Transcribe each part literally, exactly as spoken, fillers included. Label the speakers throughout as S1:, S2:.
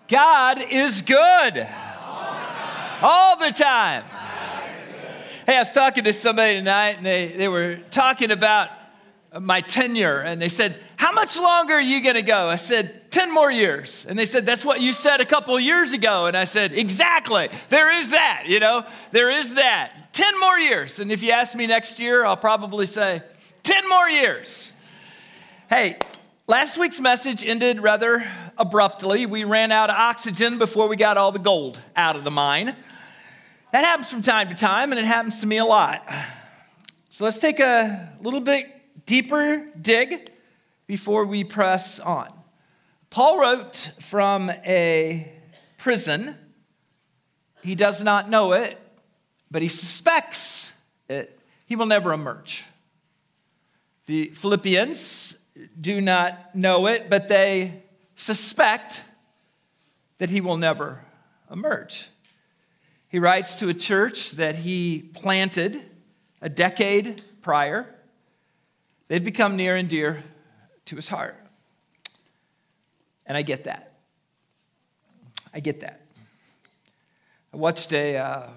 S1: God is good. All the time. Hey, I was talking to somebody tonight, and they, they were talking about my tenure, and they said, how much longer are you going to go? I said, ten more years. And they said, that's what you said a couple of years ago. And I said, exactly. There is that, you know, there is that. ten more years. And if you ask me next year, I'll probably say, ten more years. Hey, last week's message ended rather abruptly. We ran out of oxygen before we got all the gold out of the mine. That happens from time to time, and it happens to me a lot. So let's take a little bit deeper dig before we press on. Paul wrote from a prison. He does not know it, but he suspects it. He will never emerge. The Philippians do not know it, but they suspect that he will never emerge. He writes to a church that he planted a decade prior. They've become near and dear to his heart. And I get that. I get that. I watched a, uh,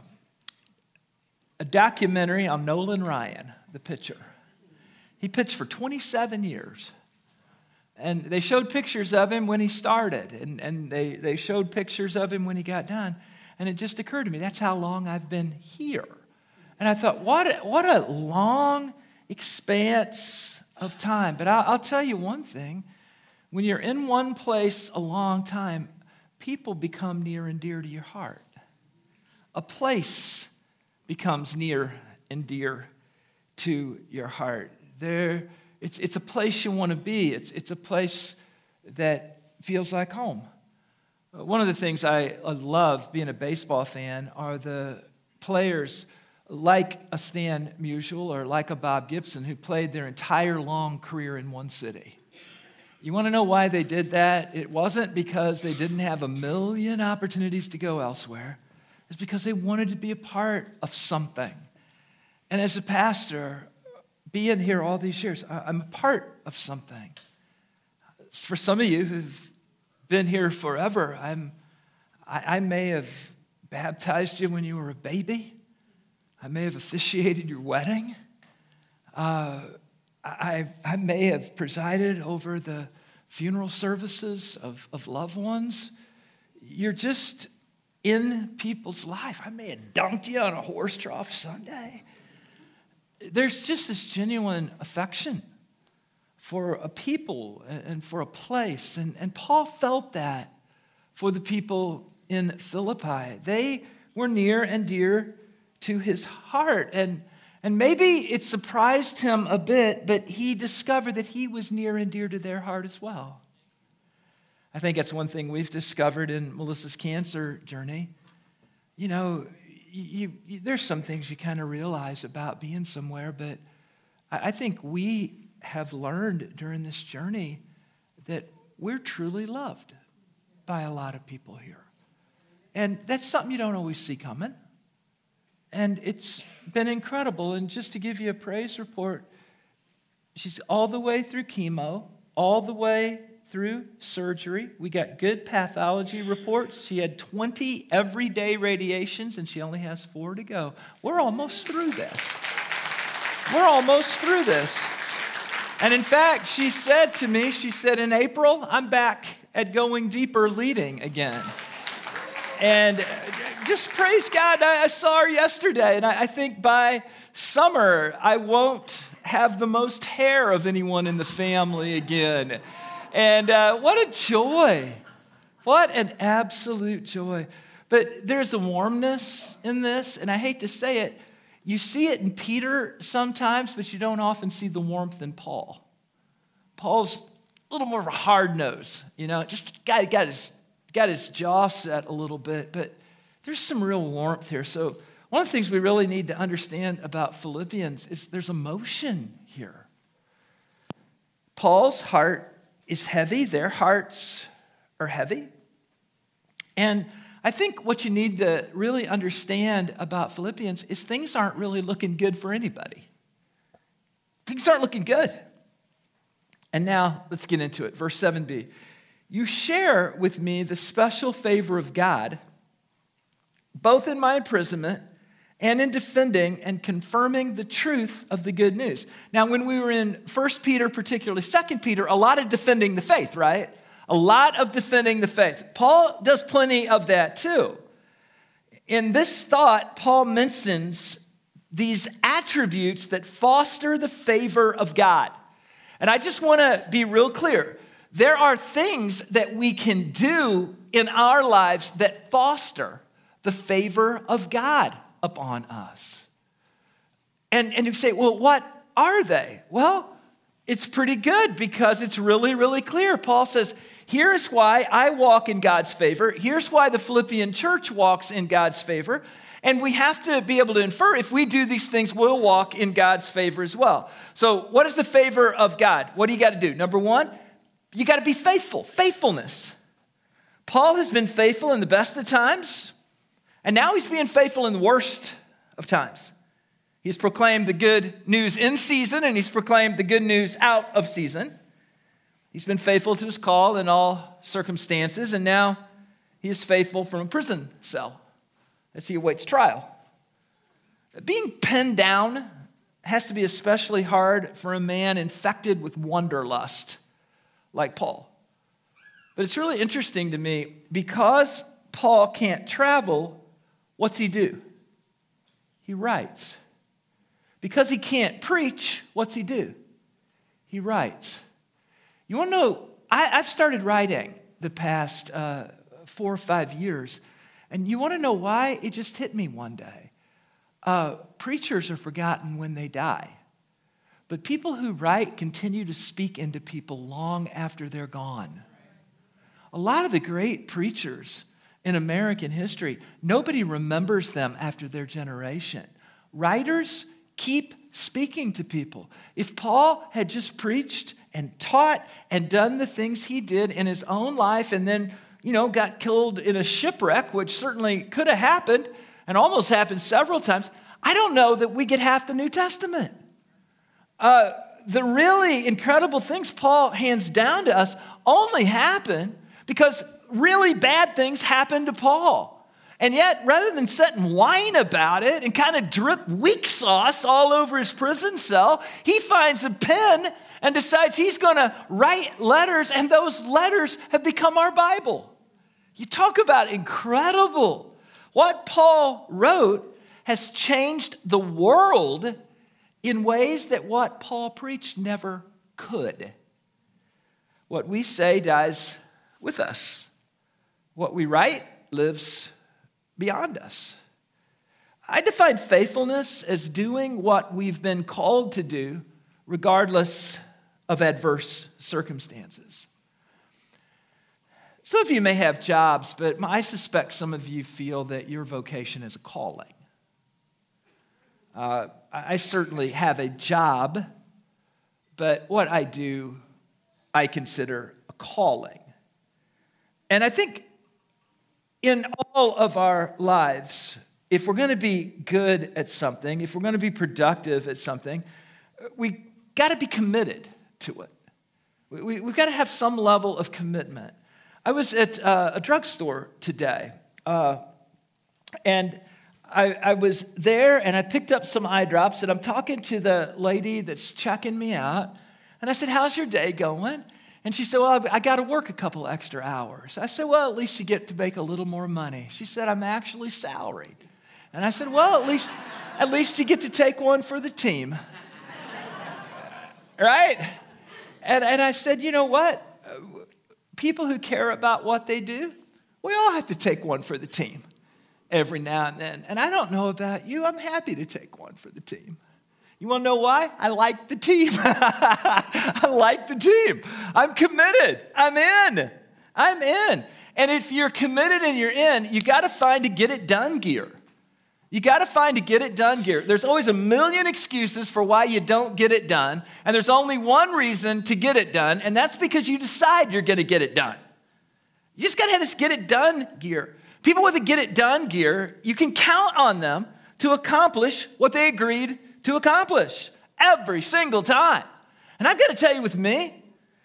S1: a documentary on Nolan Ryan, the pitcher. He pitched for twenty-seven years. And they showed pictures of him when he started, and, and they, they showed pictures of him when he got done. And it just occurred to me, that's how long I've been here. And I thought, what a, what a long expanse of time. But I'll, I'll tell you one thing. When you're in one place a long time, people become near and dear to your heart. A place becomes near and dear to your heart. There, it's, it's a place you want to be. It's, it's a place that feels like home. One of the things I love being a baseball fan are the players like a Stan Musial or like a Bob Gibson who played their entire long career in one city. You want to know why they did that? It wasn't because they didn't have a million opportunities to go elsewhere. It's because they wanted to be a part of something. And as a pastor, being here all these years, I'm a part of something. For some of you who've been here forever, I'm, I, I may have baptized you when you were a baby. I may have officiated your wedding. Uh, I, I may have presided over the funeral services of, of loved ones. You're just in people's life. I may have dunked you on a horse trough Sunday. There's just this genuine affection for a people and for a place. And, and Paul felt that for the people in Philippi. They were near and dear to his heart. And, and maybe it surprised him a bit, but he discovered that he was near and dear to their heart as well. I think that's one thing we've discovered in Melissa's cancer journey. You know, you, you, there's some things you kind of realize about being somewhere, but I, I think we have learned during this journey that we're truly loved by a lot of people here. And that's something you don't always see coming. And it's been incredible. And just to give you a praise report, she's all the way through chemo, all the way through surgery. We got good pathology reports. She had twenty everyday radiations, and she only has four to go. We're almost through this. We're almost through this. And in fact, she said to me, she said, in April, I'm back at Going Deeper leading again. And just praise God, I saw her yesterday, and I think by summer, I won't have the most hair of anyone in the family again. And uh, what a joy. What an absolute joy. But there's a warmness in this, and I hate to say it, you see it in Peter sometimes, but you don't often see the warmth in Paul. Paul's a little more of a hard nose, you know, just got, got, his, got his jaw set a little bit, but there's some real warmth here. So one of the things we really need to understand about Philippians is there's emotion here. Paul's heart is heavy. Their hearts are heavy. And I think what you need to really understand about Philippians is things aren't really looking good for anybody. Things aren't looking good. And now let's get into it. Verse seven b. you share with me the special favor of God, both in my imprisonment and in defending and confirming the truth of the good news. Now, when we were in First Peter, particularly Second Peter, a lot of defending the faith, right? A lot of defending the faith. Paul does plenty of that too. In this thought, Paul mentions these attributes that foster the favor of God. And I just want to be real clear. There are things that we can do in our lives that foster the favor of God upon us. And, and you say, well, what are they? Well, it's pretty good because it's really, really clear. Paul says, here's why I walk in God's favor. Here's why the Philippian church walks in God's favor. And we have to be able to infer if we do these things, we'll walk in God's favor as well. So what is the favor of God? What do you got to do? Number one, you got to be faithful. Faithfulness. Paul has been faithful in the best of times, and now he's being faithful in the worst of times. He's proclaimed the good news in season, and he's proclaimed the good news out of season. He's been faithful to his call in all circumstances, and now he is faithful from a prison cell as he awaits trial. Being pinned down has to be especially hard for a man infected with wanderlust like Paul. But it's really interesting to me, because Paul can't travel, what's he do? He writes. Because he can't preach, what's he do? He writes. You want to know, I, I've started writing the past uh, four or five years, and you want to know why? It just hit me one day. Uh, preachers are forgotten when they die, but people who write continue to speak into people long after they're gone. A lot of the great preachers in American history, nobody remembers them after their generation. Writers keep speaking to people. If Paul had just preached and taught and done the things he did in his own life and then, you know, got killed in a shipwreck, which certainly could have happened and almost happened several times, I don't know that we get half the New Testament. Uh, the really incredible things Paul hands down to us only happen because really bad things happened to Paul. And yet, rather than sit and whine about it and kind of drip weak sauce all over his prison cell, he finds a pen and decides he's going to write letters, and those letters have become our Bible. You talk about incredible. What Paul wrote has changed the world in ways that what Paul preached never could. What we say dies with us. What we write lives beyond us. I define faithfulness as doing what we've been called to do, regardless of adverse circumstances. Some of you may have jobs, but I suspect some of you feel that your vocation is a calling. Uh, I certainly have a job, but what I do, I consider a calling. And I think in all of our lives, if we're going to be good at something, if we're going to be productive at something, we got to be committed to it. We, we, we've got to have some level of commitment. I was at uh, a drugstore today, uh, and I, I was there, and I picked up some eye drops, and I'm talking to the lady that's checking me out, and I said, "How's your day going?" And she said, "Well, I got to work a couple extra hours." I said, "Well, at least you get to make a little more money." She said, "I'm actually salaried." And I said, "Well, at least, at least you get to take one for the team." Right? And, and I said, you know what? People who care about what they do, we all have to take one for the team every now and then. And I don't know about you. I'm happy to take one for the team. You want to know why? I like the team. I like the team. I'm committed. I'm in. I'm in. And if you're committed and you're in, you got to find a get it done gear. You got to find a get it done gear. There's always a million excuses for why you don't get it done. And there's only one reason to get it done, and that's because you decide you're going to get it done. You just got to have this get it done gear. People with a get it done gear, you can count on them to accomplish what they agreed to accomplish every single time. And I've got to tell you, with me,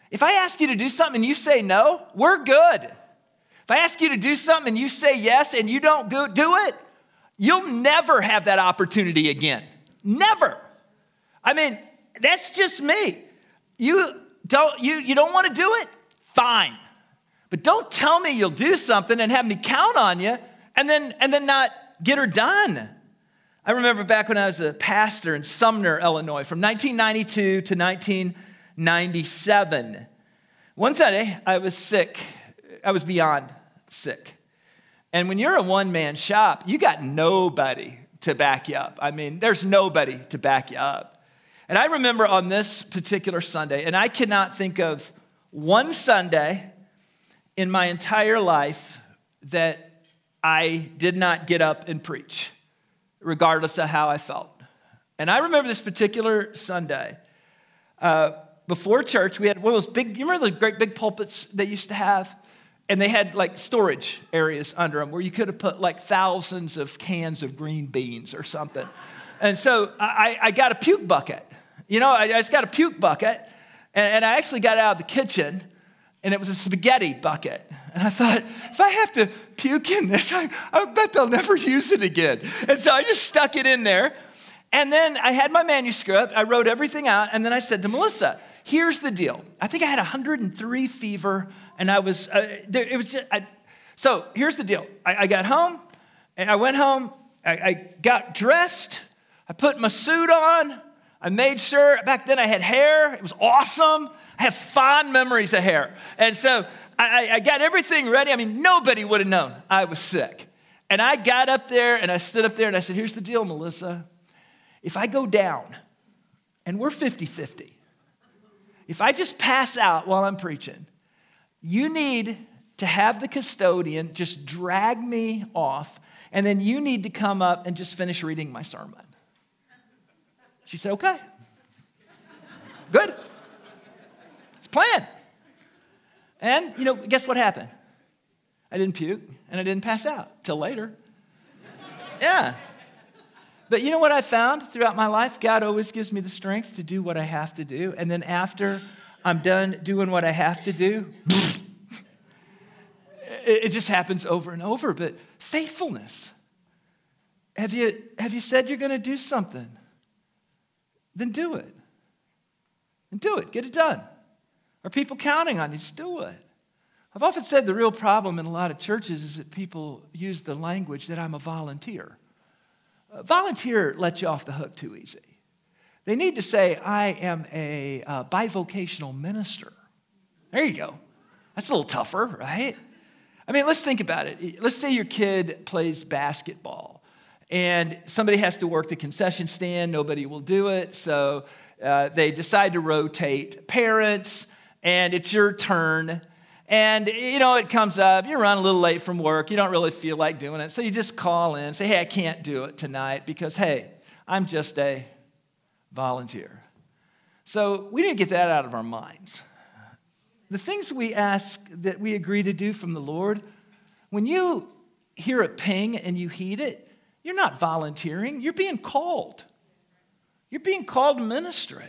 S1: If I ask you to do something and you say no, we're good. If I ask you to do something and you say yes and you don't go do it, you'll never have that opportunity again. Never. I mean, that's just me. You don't, you, you don't want to do it? Fine. But don't tell me you'll do something and have me count on you and then, and then not get her done. I remember back when I was a pastor in Sumner, Illinois, from nineteen ninety-two to nineteen ninety-seven. One Sunday, I was sick. I was beyond sick. And when you're a one-man shop, you got nobody to back you up. I mean, there's nobody to back you up. And I remember on this particular Sunday, and I cannot think of one Sunday in my entire life that I did not get up and preach, regardless of how I felt. And I remember this particular Sunday, uh, before church, we had one of those big, you remember the great big pulpits they used to have? And they had like storage areas under them where you could have put like thousands of cans of green beans or something. And so I, I got a puke bucket. You know, I, I just got a puke bucket, and, and I actually got it out of the kitchen, and it was a spaghetti bucket. And I thought, if I have to puke in this, I, I bet they'll never use it again. And so I just stuck it in there. And then I had my manuscript. I wrote everything out. And then I said to Melissa, here's the deal. I think I had one hundred three fever, and I was, uh, there, it was just, I, so here's the deal. I, I got home, and I went home. I, I got dressed. I put my suit on. I made sure, back then I had hair. It was awesome. I have fond memories of hair. And so I, I got everything ready. I mean, nobody would have known I was sick. And I got up there and I stood up there and I said, here's the deal, Melissa. If I go down, and we're fifty-fifty, if I just pass out while I'm preaching, you need to have the custodian just drag me off, and then you need to come up and just finish reading my sermon. She said, okay. Good. It's planned. And, you know, guess what happened? I didn't puke, and I didn't pass out till later. Yeah. But you know what I found throughout my life? God always gives me the strength to do what I have to do. And then after I'm done doing what I have to do, it just happens over and over. But faithfulness. Have you, have you said you're going to do something? Then do it. And do it. Get it done. Are people counting on you? Just do it. I've often said the real problem in a lot of churches is that people use the language that I'm a volunteer. A volunteer lets you off the hook too easy. They need to say, I am a uh, bivocational minister. There you go. That's a little tougher, right? I mean, let's think about it. Let's say your kid plays basketball, and somebody has to work the concession stand. Nobody will do it, so uh, they decide to rotate parents, and it's your turn. And, you know, it comes up, you're running a little late from work, you don't really feel like doing it, so you just call in, say, hey, I can't do it tonight because, hey, I'm just a volunteer. So we need to get that out of our minds. The things we ask that we agree to do from the Lord, when you hear a ping and you heed it, you're not volunteering, you're being called. You're being called to ministry.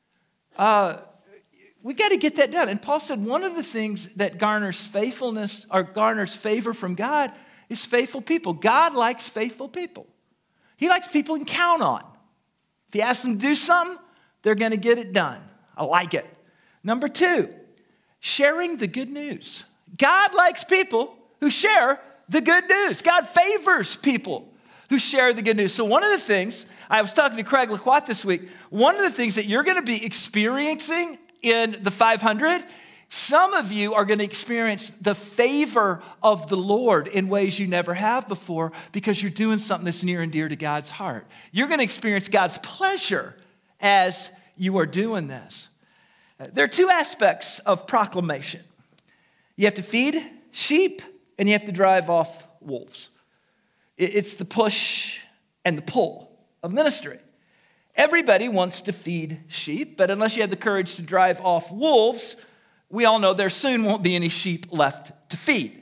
S1: Uh, we got to get that done. And Paul said one of the things that garners faithfulness or garners favor from God is faithful people. God likes faithful people. He likes people he can count on. If you ask them to do something, they're going to get it done. I like it. Number two, sharing the good news. God likes people who share the good news. God favors people who share the good news. So one of the things, I was talking to Craig Lacroix this week, one of the things that you're going to be experiencing in the five hundred, some of you are going to experience the favor of the Lord in ways you never have before because you're doing something that's near and dear to God's heart. You're going to experience God's pleasure as you are doing this. There are two aspects of proclamation. You have to feed sheep and you have to drive off wolves. It's the push and the pull of ministry. Everybody wants to feed sheep, but unless you have the courage to drive off wolves, we all know there soon won't be any sheep left to feed.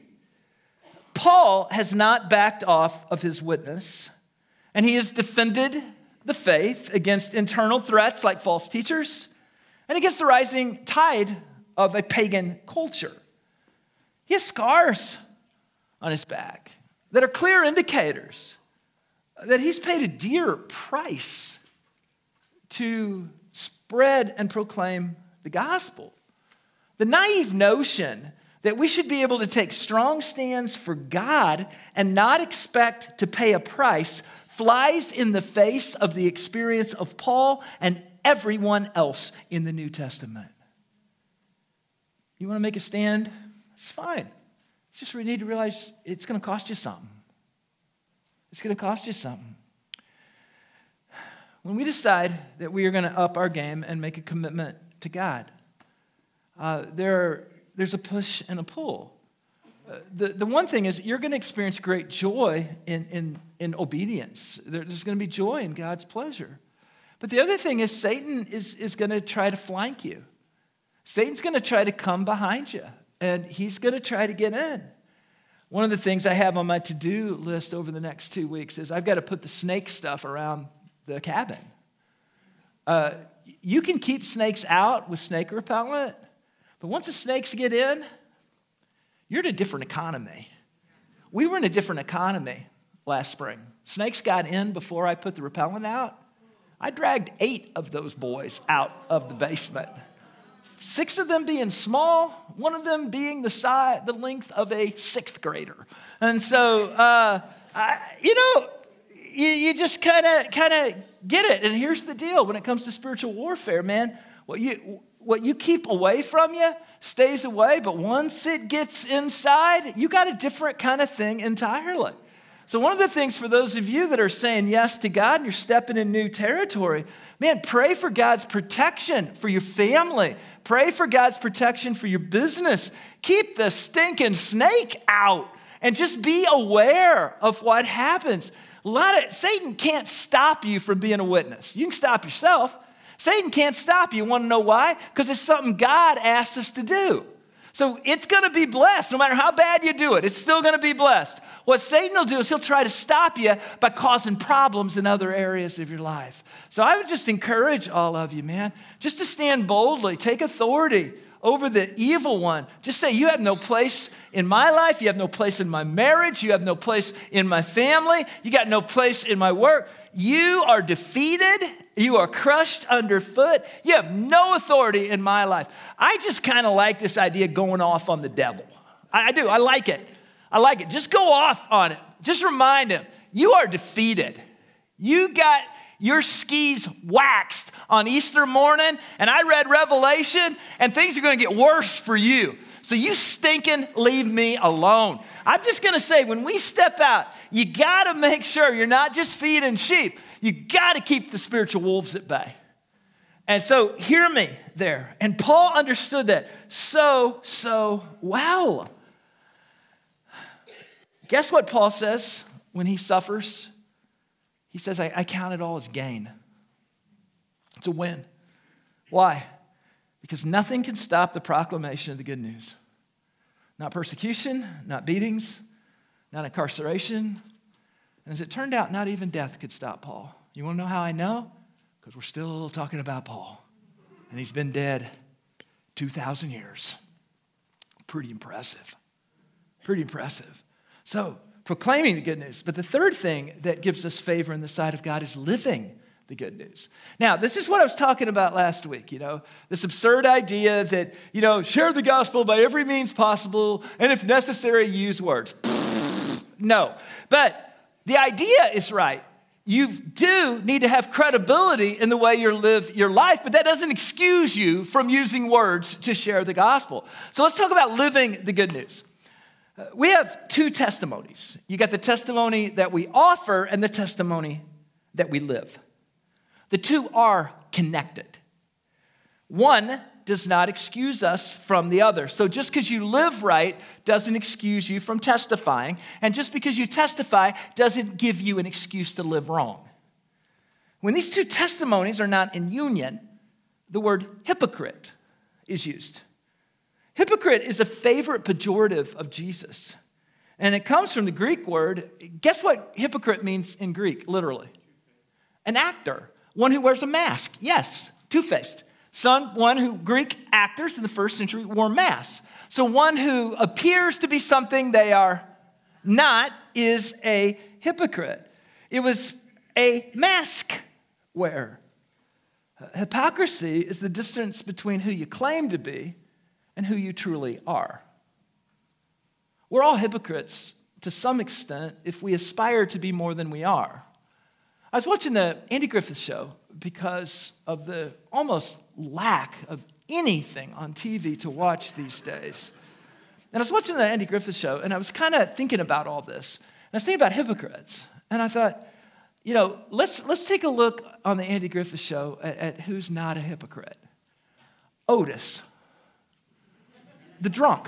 S1: Paul has not backed off of his witness, and he has defended the faith against internal threats like false teachers and against the rising tide of a pagan culture. He has scars on his back that are clear indicators that he's paid a dear price to spread and proclaim the gospel. The naive notion that we should be able to take strong stands for God and not expect to pay a price flies in the face of the experience of Paul and everyone else in the New Testament. You want to make a stand? It's fine. You just need to realize it's going to cost you something. It's going to cost you something. When we decide that we are going to up our game and make a commitment to God, uh, there are, there's a push and a pull. Uh, the, the one thing is you're going to experience great joy in, in, in obedience. There, there's going to be joy in God's pleasure. But the other thing is Satan is, is going to try to flank you. Satan's going to try to come behind you, and he's going to try to get in. One of the things I have on my to-do list over the next two weeks is I've got to put the snake stuff around the cabin. Uh, you can keep snakes out with snake repellent, but once the snakes get in, you're in a different economy. We were in a different economy last spring. Snakes got in before I put the repellent out. I dragged eight of those boys out of the basement. Six of them being small, one of them being the size, the length of a sixth grader. And so, uh, I, you know, you, you just kind of kind of get it. And here's the deal: when it comes to spiritual warfare, man, what you what you keep away from you stays away. But once it gets inside, you got a different kind of thing entirely. So one of the things for those of you that are saying yes to God and you're stepping in new territory, man, pray for God's protection for your family. Pray for God's protection for your business. Keep the stinking snake out and just be aware of what happens. A lot of Satan can't stop you from being a witness. You can stop yourself. Satan can't stop you. You want to know why? Because it's something God asked us to do. So it's going to be blessed. No matter how bad you do it, it's still going to be blessed. What Satan will do is he'll try to stop you by causing problems in other areas of your life. So I would just encourage all of you, man, just to stand boldly, take authority over the evil one. Just say, you have no place in my life. You have no place in my marriage. You have no place in my family. You got no place in my work. You are defeated. You are crushed underfoot. You have no authority in my life. I just kind of like this idea of going off on the devil. I, I do. I like it. I like it. Just go off on it. Just remind him, you are defeated. You got your skis waxed on Easter morning, and I read Revelation, and things are going to get worse for you. So you stinking leave me alone. I'm just going to say, when we step out, you got to make sure you're not just feeding sheep. You got to keep the spiritual wolves at bay. And so hear me there. And Paul understood that so, so well. Guess what Paul says when he suffers? He says, I, I count it all as gain. It's a win. Why? Because nothing can stop the proclamation of the good news. Not persecution, not beatings, not incarceration. And as it turned out, not even death could stop Paul. You want to know how I know? Because we're still talking about Paul. And he's been dead two thousand years. Pretty impressive. Pretty impressive. So, proclaiming the good news. But the third thing that gives us favor in the sight of God is living the good news. Now, this is what I was talking about last week, you know, this absurd idea that, you know, share the gospel by every means possible, and if necessary, use words. No, but the idea is right. You do need to have credibility in the way you live your life, but that doesn't excuse you from using words to share the gospel. So let's talk about living the good news. We have two testimonies. You got the testimony that we offer and the testimony that we live. The two are connected. One does not excuse us from the other. So just because you live right doesn't excuse you from testifying. And just because you testify doesn't give you an excuse to live wrong. When these two testimonies are not in union, the word hypocrite is used. Hypocrite is a favorite pejorative of Jesus. And it comes from the Greek word. Guess what hypocrite means in Greek, literally? An actor, one who wears a mask. Yes, two-faced. Some, one who, Greek actors in the first century wore masks. So one who appears to be something they are not is a hypocrite. It was a mask wearer. Hypocrisy is the distance between who you claim to be and who you truly are. We're all hypocrites to some extent if we aspire to be more than we are. I was watching the Andy Griffith Show because of the almost lack of anything on T V to watch these days. And I was watching the Andy Griffith Show, and I was kind of thinking about all this. And I was thinking about hypocrites. And I thought, you know, let's let's take a look on the Andy Griffith Show at, at who's not a hypocrite. Otis, the drunk.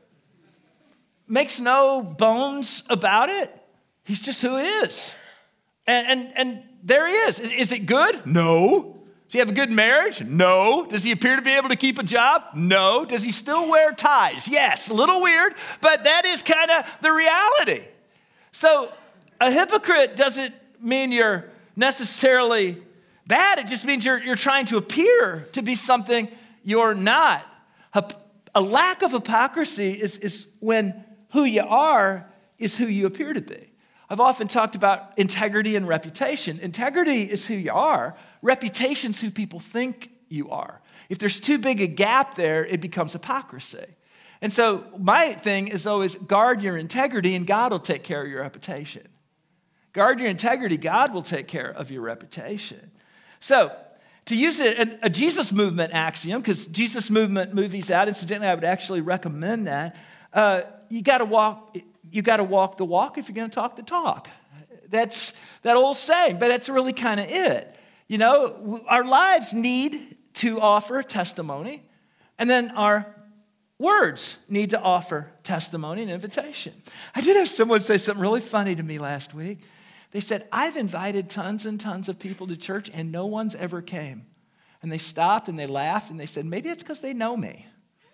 S1: Makes no bones about it. He's just who he is. And, and, and there he is. Is it good? No. Does he have a good marriage? No. Does he appear to be able to keep a job? No. Does he still wear ties? Yes. A little weird, but that is kind of the reality. So a hypocrite doesn't mean you're necessarily bad. It just means you're, you're trying to appear to be something you're not. A, a lack of hypocrisy is, is when who you are is who you appear to be. I've often talked about integrity and reputation. Integrity is who you are. Reputation's who people think you are. If there's too big a gap there, it becomes hypocrisy. And so my thing is always guard your integrity and God will take care of your reputation. Guard your integrity, God will take care of your reputation. So to use a, a Jesus movement axiom, because Jesus movement movies out, incidentally, I would actually recommend that. Uh, you got to walk. You got to walk the walk if you're going to talk the talk. That's that old saying, but that's really kind of it. You know, our lives need to offer testimony, and then our words need to offer testimony and invitation. I did have someone say something really funny to me last week. They said, I've invited tons and tons of people to church, and no one's ever came. And they stopped, and they laughed, and they said, maybe it's because they know me.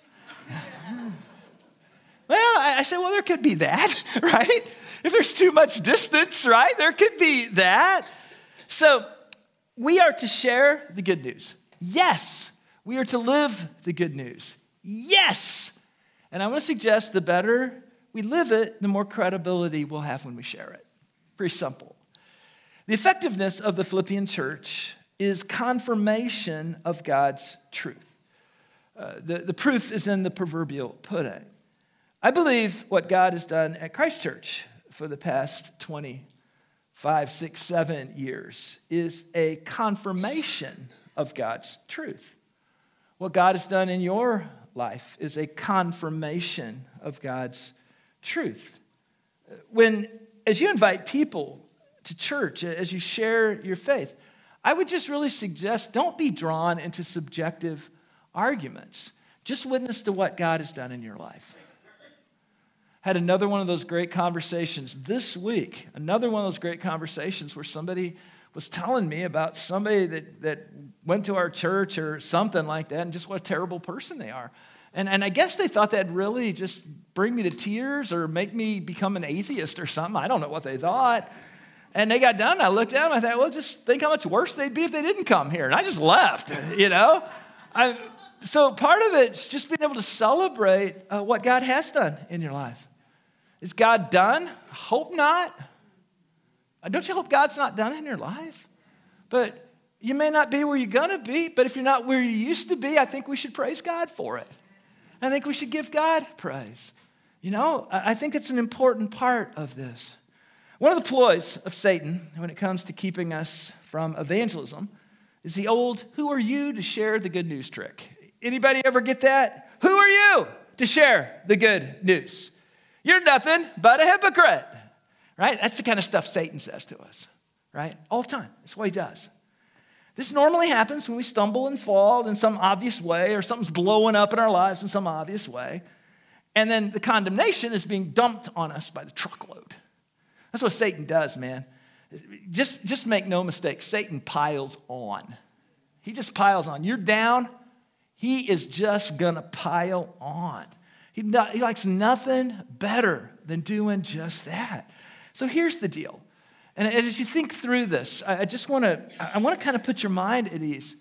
S1: Well, I said, well, there could be that, right? If there's too much distance, right? There could be that. So we are to share the good news. Yes. We are to live the good news. Yes. And I want to suggest the better we live it, the more credibility we'll have when we share it. Pretty simple. The effectiveness of the Philippian church is confirmation of God's truth. Uh, the, the proof is in the proverbial pudding. I believe what God has done at Christ Church for the past twenty-five, six, seven years is a confirmation of God's truth. What God has done in your life is a confirmation of God's truth. When, as you invite people to church, as you share your faith, I would just really suggest don't be drawn into subjective arguments. Just witness to what God has done in your life. Had another one of those great conversations this week, another one of those great conversations where somebody was telling me about somebody that, that went to our church or something like that and just what a terrible person they are. And, and I guess they thought that'd really just bring me to tears or make me become an atheist or something. I don't know what they thought. And they got done. I looked at them. I thought, well, just think how much worse they'd be if they didn't come here. And I just left, you know. I, so part of it's just being able to celebrate uh, what God has done in your life. Is God done? I hope not. Don't you hope God's not done in your life? But you may not be where you're going to be, but if you're not where you used to be, I think we should praise God for it. I think we should give God praise. You know, I think it's an important part of this. One of the ploys of Satan when it comes to keeping us from evangelism is the old, who are you to share the good news trick? Anybody ever get that? Who are you to share the good news? You're nothing but a hypocrite, right? That's the kind of stuff Satan says to us, right? All the time. That's what he does. This normally happens when we stumble and fall in some obvious way or something's blowing up in our lives in some obvious way. And then the condemnation is being dumped on us by the truckload. That's what Satan does, man. Just, just make no mistake. Satan piles on. He just piles on. You're down. He is just going to pile on. He, not, he likes nothing better than doing just that. So here's the deal. And as you think through this, I just want to I want to kind of put your mind at ease.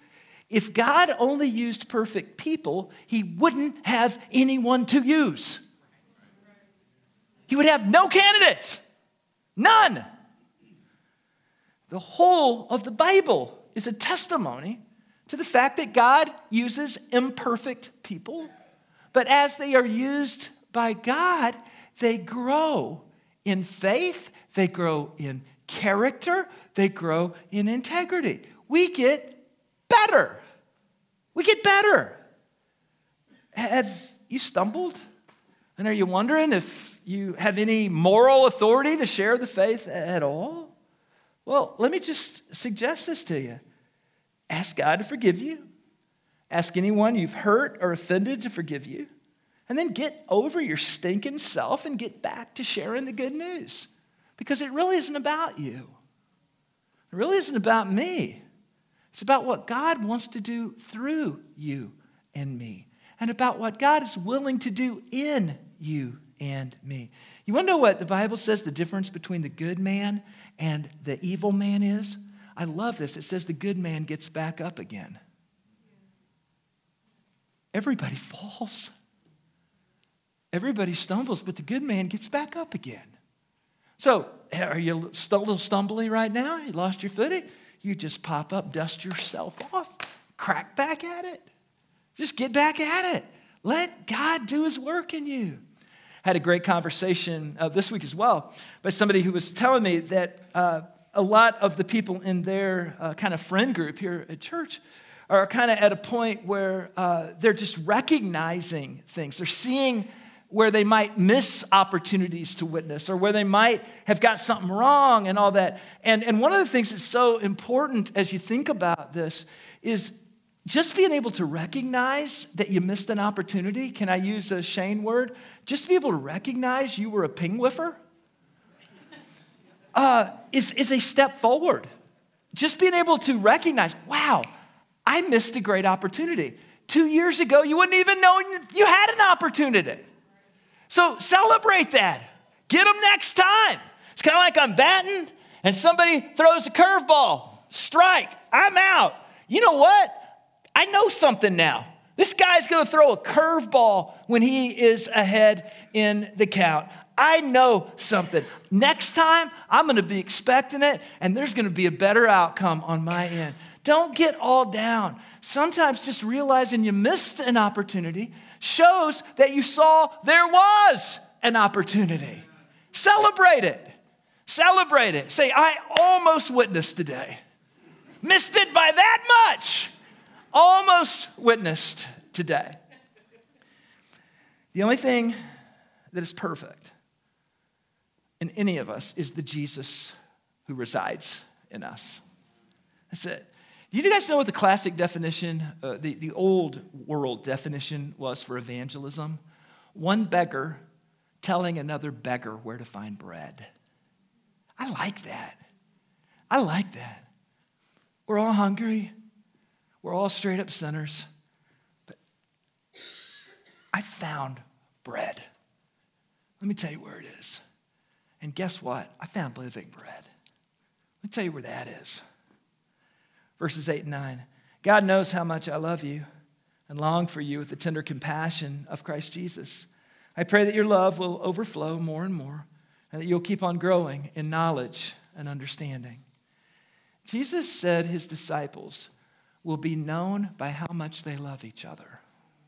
S1: If God only used perfect people, he wouldn't have anyone to use. He would have no candidates. None. The whole of the Bible is a testimony to the fact that God uses imperfect people, but as they are used by God, they grow in faith, they grow in character, they grow in integrity. We get better. We get better. Have you stumbled? And are you wondering if you have any moral authority to share the faith at all? Well, let me just suggest this to you. Ask God to forgive you. Ask anyone you've hurt or offended to forgive you. And then get over your stinking self and get back to sharing the good news. Because it really isn't about you. It really isn't about me. It's about what God wants to do through you and me. And about what God is willing to do in you and me. You want to know what the Bible says the difference between the good man and the evil man is? I love this. It says the good man gets back up again. Everybody falls. Everybody stumbles, but the good man gets back up again. So, are you a little stumbly right now? You lost your footing? You just pop up, dust yourself off, crack back at it. Just get back at it. Let God do his work in you. I had a great conversation uh, this week as well by somebody who was telling me that uh, a lot of the people in their uh, kind of friend group here at church are kind of at a point where uh, they're just recognizing things. They're seeing where they might miss opportunities to witness or where they might have got something wrong and all that. And, and one of the things that's so important as you think about this is just being able to recognize that you missed an opportunity. Can I use a Shane word? Just to be able to recognize you were a pingwiffer uh, is, is a step forward. Just being able to recognize, wow, I missed a great opportunity. Two years ago, you wouldn't even know you had an opportunity. So celebrate that. Get them next time. It's kind of like I'm batting and somebody throws a curveball. Strike. I'm out. You know what? I know something now. This guy's going to throw a curveball when he is ahead in the count. I know something. Next time, I'm going to be expecting it, and there's going to be a better outcome on my end. Don't get all down. Sometimes just realizing you missed an opportunity shows that you saw there was an opportunity. Celebrate it. Celebrate it. Say, I almost witnessed today. Missed it by that much. Almost witnessed today. The only thing that is perfect in any of us is the Jesus who resides in us. That's it. Do you guys know what the classic definition, uh, the, the old world definition was for evangelism? One beggar telling another beggar where to find bread. I like that. I like that. We're all hungry. We're all straight up sinners. But I found bread. Let me tell you where it is. And guess what? I found living bread. Let me tell you where that is. Verses eight and nine. God knows how much I love you and long for you with the tender compassion of Christ Jesus. I pray that your love will overflow more and more and that you'll keep on growing in knowledge and understanding. Jesus said his disciples will be known by how much they love each other.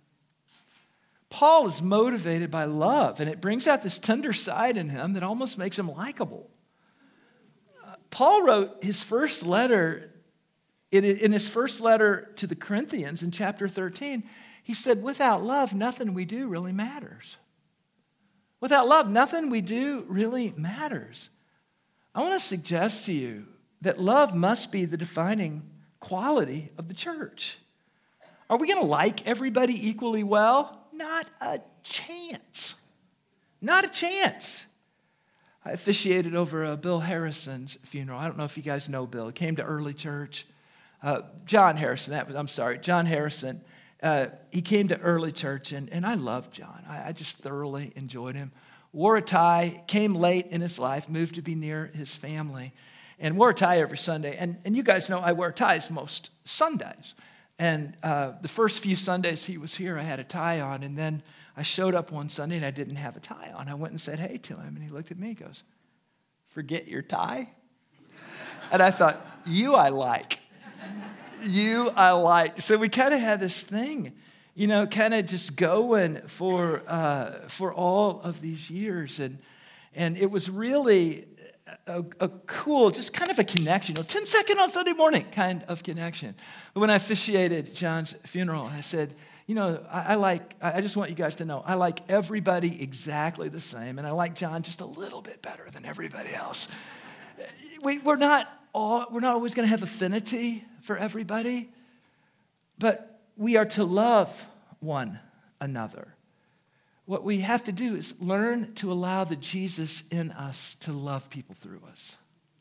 S1: Paul is motivated by love, and it brings out this tender side in him that almost makes him likable. Uh, Paul wrote his first letter, in, in his first letter to the Corinthians in chapter thirteen, he said, without love, nothing we do really matters. Without love, nothing we do really matters. I want to suggest to you that love must be the defining quality of the church. Are we going to like everybody equally well? Not a chance. Not a chance. I officiated over uh, Bill Harrison's funeral. I don't know if you guys know Bill. He came to early church. Uh, John Harrison, that was, I'm sorry, John Harrison. Uh, he came to early church, and, and I loved John. I, I just thoroughly enjoyed him. Wore a tie, came late in his life, moved to be near his family, and wore a tie every Sunday. And, and you guys know I wear ties most Sundays. And uh, the first few Sundays he was here, I had a tie on. And then I showed up one Sunday and I didn't have a tie on. I went and said hey to him. And he looked at me and goes, forget your tie? And I thought, you I like. You I like. So we kind of had this thing, you know, kind of just going for uh, for all of these years. And, and it was really a, a cool, just kind of a connection, you know, ten second on Sunday morning kind of connection. But when I officiated John's funeral, I said, you know, I, I like, I just want you guys to know, I like everybody exactly the same, and I like John just a little bit better than everybody else. We, we're not all, we're not always going to have affinity for everybody, but we are to love one another. What we have to do is learn to allow the Jesus in us to love people through us.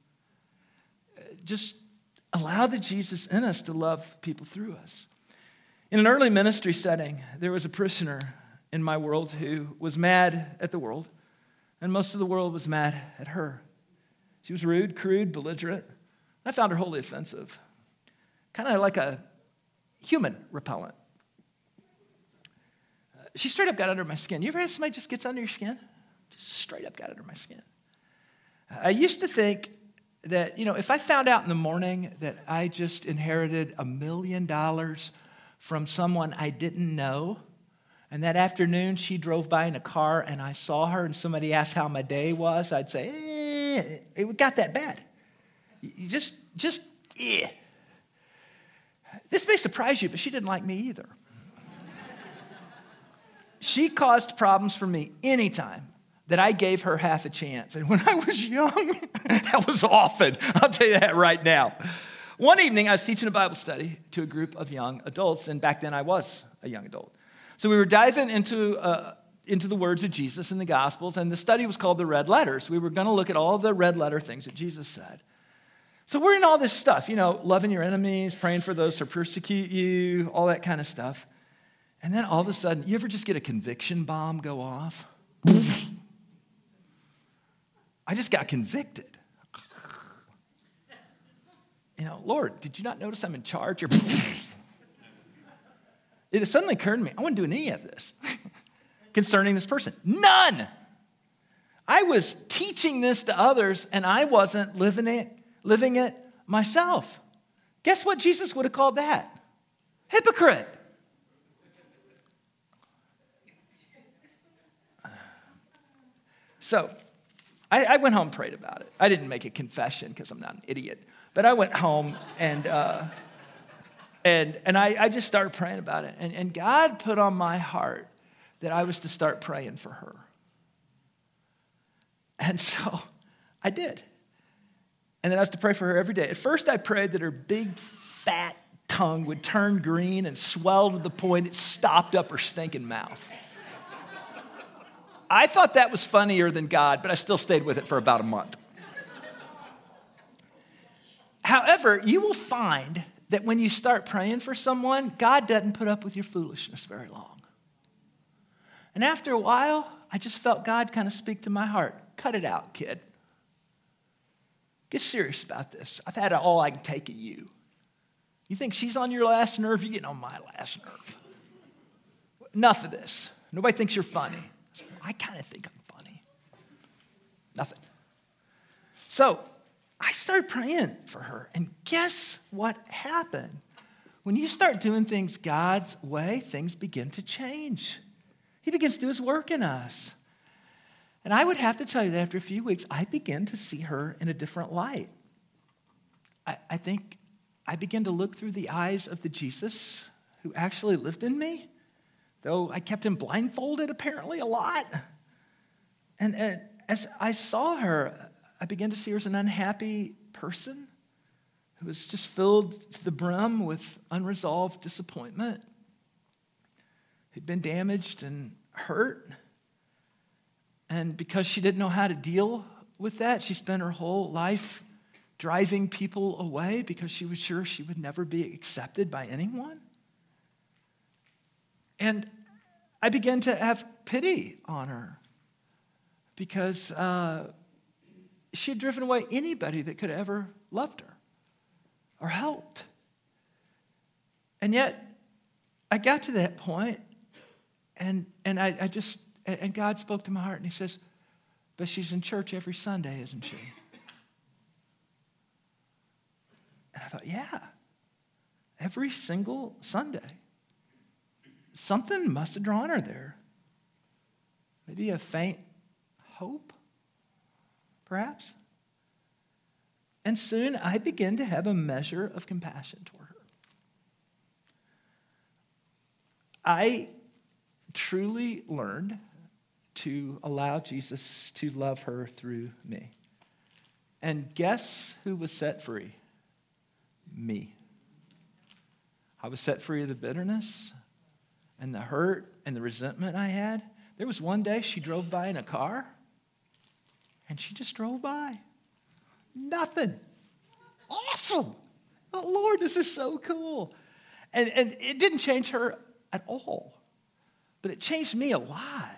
S1: Just allow the Jesus in us to love people through us. In an early ministry setting, there was a parishioner in my world who was mad at the world, and most of the world was mad at her. She was rude, crude, belligerent. I found her wholly offensive, kind of like a human repellent. She straight up got under my skin. You ever have somebody just gets under your skin? Just straight up got under my skin. I used to think that, you know, if I found out in the morning that I just inherited a million dollars from someone I didn't know, and that afternoon she drove by in a car and I saw her and somebody asked how my day was, I'd say, eh, it got that bad. You just, just, eh. This may surprise you, but she didn't like me either. She caused problems for me anytime that I gave her half a chance. And when I was young, that was often. I'll tell you that right now. One evening, I was teaching a Bible study to a group of young adults, and back then I was a young adult. So we were diving into, uh, into the words of Jesus in the Gospels, and the study was called the Red Letters. We were going to look at all the red letter things that Jesus said. So we're in all this stuff, you know, loving your enemies, praying for those who persecute you, all that kind of stuff. And then all of a sudden, you ever just get a conviction bomb go off? I just got convicted. You know, Lord, did you not notice I'm in charge? Or it suddenly occurred to me, I wasn't doing any of this concerning this person. None. I was teaching this to others, and I wasn't living it, living it myself. Guess what Jesus would have called that? Hypocrite. So I, I went home and prayed about it. I didn't make a confession because I'm not an idiot. But I went home and uh, and and I, I just started praying about it. And, and God put on my heart that I was to start praying for her. And so I did. And then I was to pray for her every day. At first I prayed that her big, fat tongue would turn green and swell to the point it stopped up her stinking mouth. I thought that was funnier than God, but I still stayed with it for about a month. However, you will find that when you start praying for someone, God doesn't put up with your foolishness very long. And after a while, I just felt God kind of speak to my heart. Cut it out, kid. Get serious about this. I've had all I can take of you. You think she's on your last nerve? You're getting on my last nerve. Enough of this. Nobody thinks you're funny. I kind of think I'm funny. Nothing. So I started praying for her. And guess what happened? When you start doing things God's way, things begin to change. He begins to do his work in us. And I would have to tell you that after a few weeks, I began to see her in a different light. I, I think I began to look through the eyes of the Jesus who actually lived in me. Though I kept him blindfolded apparently a lot. And, and as I saw her, I began to see her as an unhappy person who was just filled to the brim with unresolved disappointment, who'd been damaged and hurt. And because she didn't know how to deal with that, she spent her whole life driving people away because she was sure she would never be accepted by anyone. And I began to have pity on her because uh, she had driven away anybody that could have ever loved her or helped. And yet, I got to that point, and, and I, I just, and God spoke to my heart, and he says, but she's in church every Sunday, isn't she? And I thought, yeah, every single Sunday. Something must have drawn her there. Maybe a faint hope, perhaps. And soon I began to have a measure of compassion toward her. I truly learned to allow Jesus to love her through me. And guess who was set free? Me. I was set free of the bitterness and the hurt and the resentment I had. There was one day she drove by in a car, and she just drove by. Nothing. Awesome. Oh, Lord, this is so cool. And, and it didn't change her at all, but it changed me a lot.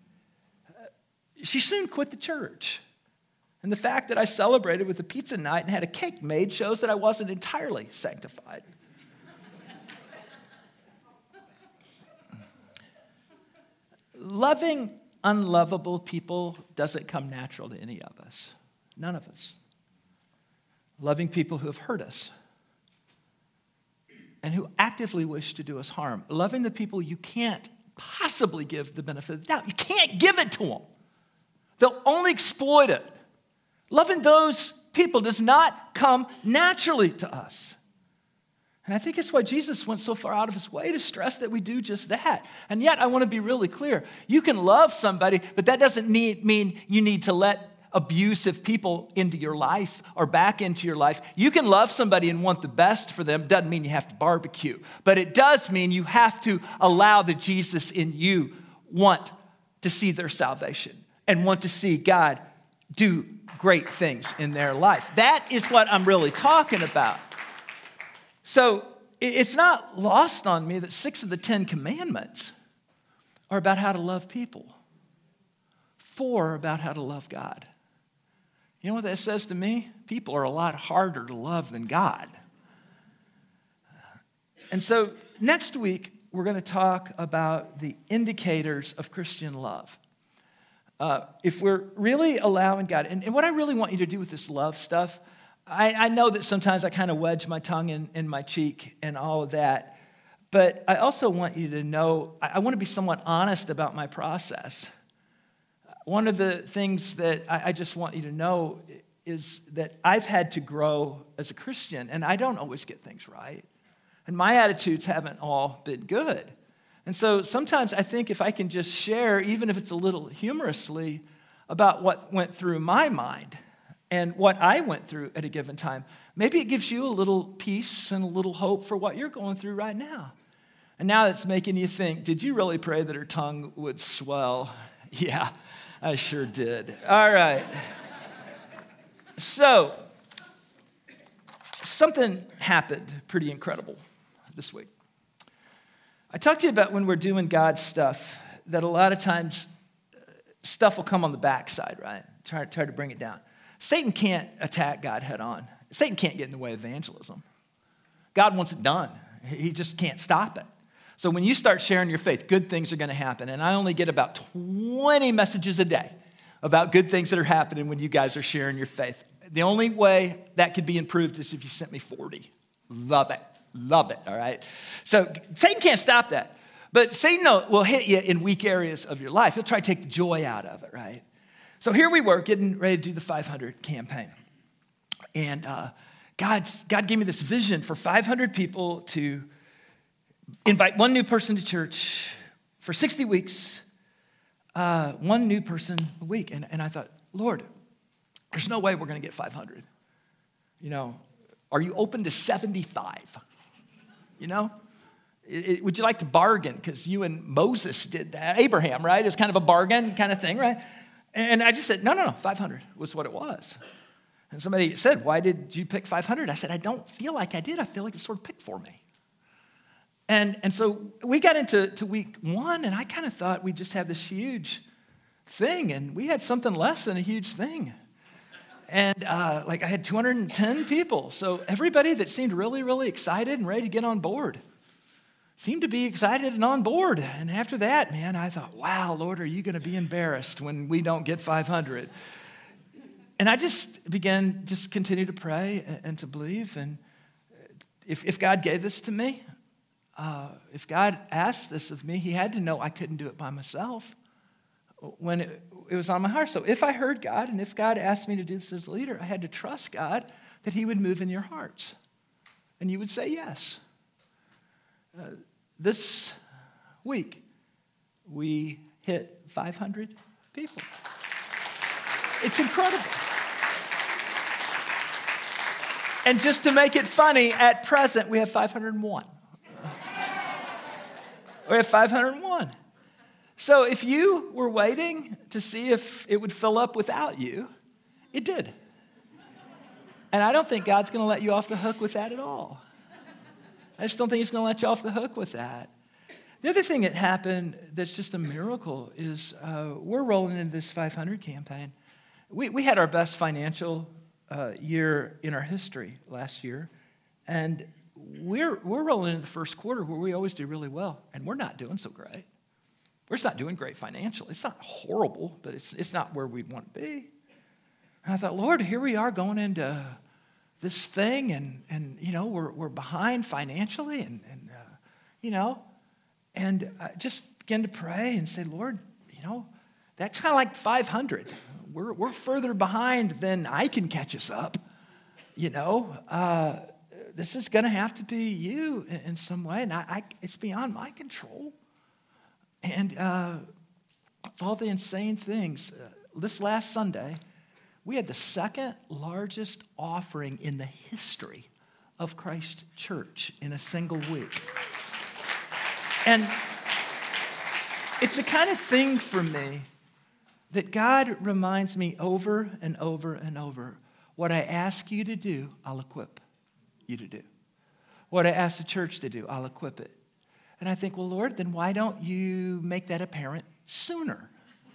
S1: She soon quit the church. And the fact that I celebrated with a pizza night and had a cake made shows that I wasn't entirely sanctified. Loving unlovable people doesn't come natural to any of us. None of us. Loving people who have hurt us and who actively wish to do us harm. Loving the people you can't possibly give the benefit of the doubt. You can't give it to them. They'll only exploit it. Loving those people does not come naturally to us. And I think it's why Jesus went so far out of his way to stress that we do just that. And yet, I want to be really clear. You can love somebody, but that doesn't need, mean you need to let abusive people into your life or back into your life. You can love somebody and want the best for them. Doesn't mean you have to barbecue. But it does mean you have to allow the Jesus in you want to see their salvation and want to see God do great things in their life. That is what I'm really talking about. So it's not lost on me that six of the Ten Commandments are about how to love people. Four are about how to love God. You know what that says to me? People are a lot harder to love than God. And so next week, we're going to talk about the indicators of Christian love. Uh, if we're really allowing God, and, and what I really want you to do with this love stuff, I, I know that sometimes I kind of wedge my tongue in, in my cheek and all of that, but I also want you to know, I, I want to be somewhat honest about my process. One of the things that I, I just want you to know is that I've had to grow as a Christian, and I don't always get things right. And my attitudes haven't all been good. And so sometimes I think if I can just share, even if it's a little humorously, about what went through my mind and what I went through at a given time, maybe it gives you a little peace and a little hope for what you're going through right now. And now that's making you think, did you really pray that her tongue would swell? Yeah, I sure did. All right. So, something happened pretty incredible this week. I talked to you about when we're doing God's stuff, that a lot of times stuff will come on the backside, right? Try, try to bring it down. Satan can't attack God head on. Satan can't get in the way of evangelism. God wants it done. He just can't stop it. So when you start sharing your faith, good things are going to happen. And I only get about twenty messages a day about good things that are happening when you guys are sharing your faith. The only way that could be improved is if you sent me forty. Love it. Love it, all right? So Satan can't stop that. But Satan will hit you in weak areas of your life. He'll try to take the joy out of it, right? So here we were getting ready to do the five hundred campaign. And uh, God's, God gave me this vision for five hundred people to invite one new person to church for sixty weeks, uh, one new person a week. And, and I thought, Lord, there's no way we're going to get five hundred. You know, are you open to seventy-five? You know? It, it, would you like to bargain? Because you and Moses did that. Abraham, right? It was kind of a bargain kind of thing, right? And I just said, no, no, no, five hundred was what it was. And somebody said, why did you pick five hundred? I said, I don't feel like I did. I feel like it sort of picked for me. And, and so we got into to week one, and I kind of thought we'd just have this huge thing, and we had something less than a huge thing. And uh, like I had two hundred ten people. So everybody that seemed really, really excited and ready to get on board. seemed to be excited and on board. And after that, man, I thought, wow, Lord, are you going to be embarrassed when we don't get five hundred? And I just began, just continue to pray and to believe. And if, if God gave this to me, uh, if God asked this of me, he had to know I couldn't do it by myself when it, it was on my heart. So if I heard God and if God asked me to do this as a leader, I had to trust God that he would move in your hearts and you would say yes. Uh, this week, we hit five hundred people. It's incredible. And just to make it funny, at present, we have five hundred one. We have five hundred one. So if you were waiting to see if it would fill up without you, it did. And I don't think God's going to let you off the hook with that at all. I just don't think he's going to let you off the hook with that. The other thing that happened that's just a miracle is uh, we're rolling into this five hundred campaign. We, we had our best financial uh, year in our history last year, and we're, we're rolling into the first quarter where we always do really well, and we're not doing so great. We're just not doing great financially. It's not horrible, but it's, it's not where we want to be. And I thought, Lord, here we are going into this thing, and, and you know, we're, we're behind financially, and, and uh, you know, and I just began to pray and say, Lord, you know, that's kind of like five hundred. We're, we're further behind than I can catch us up, you know. Uh, this is going to have to be you in, in some way, and I, I, it's beyond my control. And uh, of all the insane things, uh, this last Sunday, we had the second largest offering in the history of Christ Church in a single week. And it's the kind of thing for me that God reminds me over and over and over, what I ask you to do, I'll equip you to do. What I ask the church to do, I'll equip it. And I think, well, Lord, then why don't you make that apparent sooner?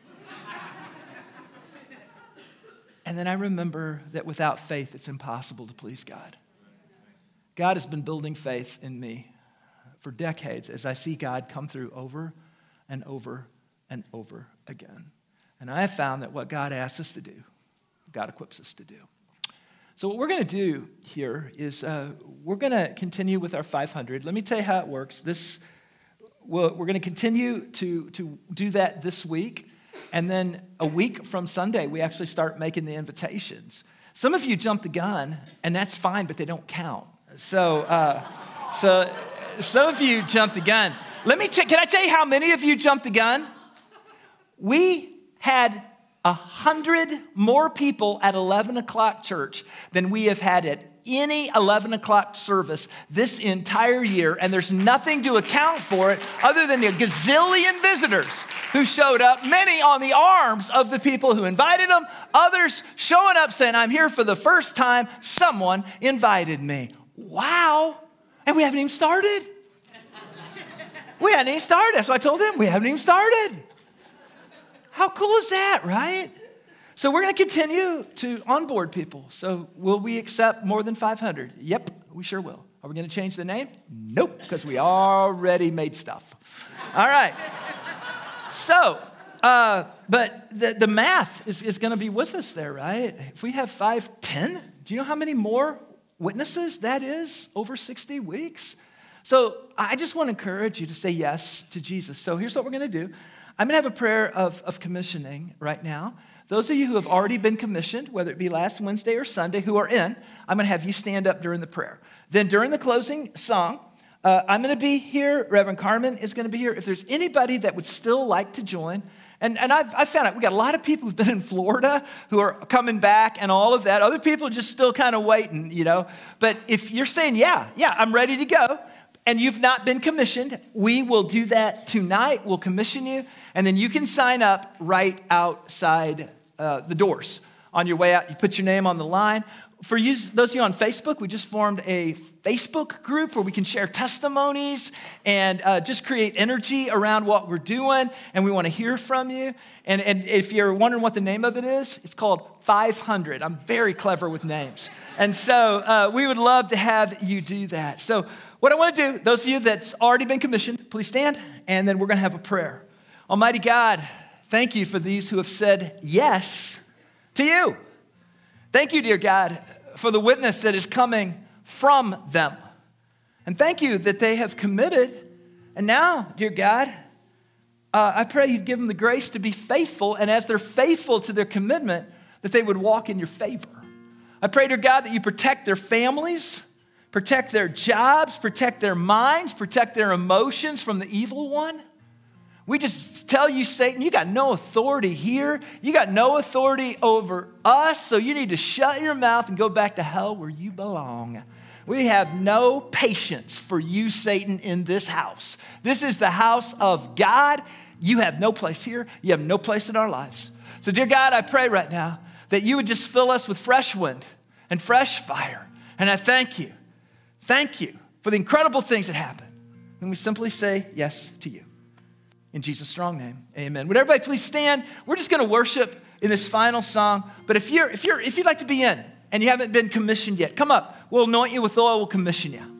S1: And then I remember that without faith, it's impossible to please God. God has been building faith in me for decades as I see God come through over and over and over again. And I have found that what God asks us to do, God equips us to do. So what we're going to do here is uh, we're going to continue with our five hundred. Let me tell you how it works. This, we're going to continue to, to do that this week. And then a week from Sunday, we actually start making the invitations. Some of you jump the gun, and that's fine, but they don't count. So, uh, so some of you jump the gun. Let me t- can I tell you how many of you jumped the gun? We had a hundred more people at eleven o'clock church than we have had at any eleven o'clock service this entire year, and there's nothing to account for it other than the gazillion visitors who showed up, many on the arms of the people who invited them, others showing up saying, I'm here for the first time, someone invited me. Wow. And we haven't even started. We hadn't even started. So I told them, we haven't even started. How cool is that, right? So we're going to continue to onboard people. So will we accept more than five hundred? Yep, we sure will. Are we going to change the name? Nope, because we already made stuff. All right. So, uh, but the, the math is, is going to be with us there, right? If we have five, ten, do you know how many more witnesses that is over sixty weeks? So I just want to encourage you to say yes to Jesus. So here's what we're going to do. I'm going to have a prayer of, of commissioning right now. Those of you who have already been commissioned, whether it be last Wednesday or Sunday, who are in, I'm going to have you stand up during the prayer. Then during the closing song, uh, I'm going to be here. Reverend Carmen is going to be here. If there's anybody that would still like to join, and, and I've, I've found out we got a lot of people who've been in Florida who are coming back and all of that. Other people are just still kind of waiting, you know. But if you're saying, yeah, yeah, I'm ready to go, and you've not been commissioned, we will do that tonight. We'll commission you, and then you can sign up right outside uh, the doors. On your way out, you put your name on the line. For you, those of you on Facebook, we just formed a Facebook group where we can share testimonies and uh, just create energy around what we're doing, and we want to hear from you. And, and if you're wondering what the name of it is, it's called five hundred. I'm very clever with names. And so uh, we would love to have you do that. So what I want to do, those of you that's already been commissioned, please stand, and then we're going to have a prayer. Almighty God, thank you for these who have said yes to you. Thank you, dear God, for the witness that is coming from them. And thank you that they have committed. And now, dear God, uh, I pray you'd give them the grace to be faithful. And as they're faithful to their commitment, that they would walk in your favor. I pray, dear God, that you protect their families, protect their jobs, protect their minds, protect their emotions from the evil one. We just tell you, Satan, you got no authority here. You got no authority over us, so you need to shut your mouth and go back to hell where you belong. We have no patience for you, Satan, in this house. This is the house of God. You have no place here. You have no place in our lives. So, dear God, I pray right now that you would just fill us with fresh wind and fresh fire. And I thank you. Thank you for the incredible things that happen when we simply say yes to you. In Jesus' strong name, amen. Would everybody please stand? We're just going to worship in this final song. But if you're, if you're, if you'd like to be in and you haven't been commissioned yet, come up. We'll anoint you with oil. We'll commission you.